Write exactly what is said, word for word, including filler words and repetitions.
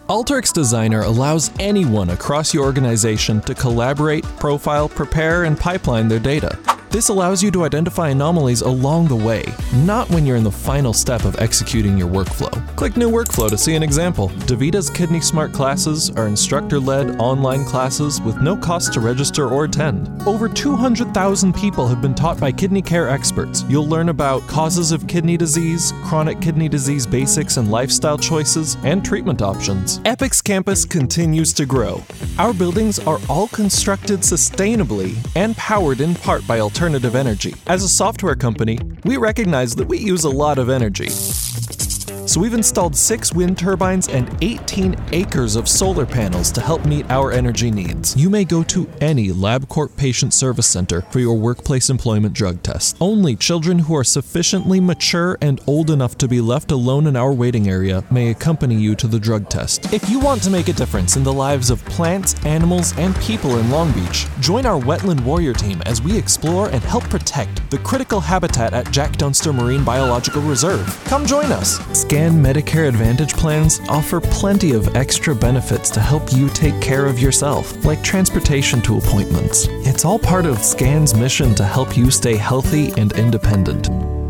Alteryx Designer allows anyone across your organization to collaborate, profile, prepare, and pipeline their data. This allows you to identify anomalies along the way, not when you're in the final step of executing your workflow. Click New Workflow to see an example. DaVita's Kidney Smart classes are instructor-led online classes with no cost to register or attend. Over two hundred thousand people have been taught by kidney care experts. You'll learn about causes of kidney disease, chronic kidney disease basics and lifestyle choices, and treatment options. Epic's campus continues to grow. Our buildings are all constructed sustainably and powered in part by alternative Alternative energy. As a software company, we recognize that we use a lot of energy. So we've installed six wind turbines and eighteen acres of solar panels to help meet our energy needs. You may go to any LabCorp Patient Service Center for your workplace employment drug test. Only children who are sufficiently mature and old enough to be left alone in our waiting area may accompany you to the drug test. If you want to make a difference in the lives of plants, animals, and people in Long Beach, join our Wetland Warrior team as we explore and help protect the critical habitat at Jack Dunster Marine Biological Reserve. Come join us. Scan Medicare Advantage plans offer plenty of extra benefits to help you take care of yourself, like transportation to appointments. It's all part of Scan's mission to help you stay healthy and independent.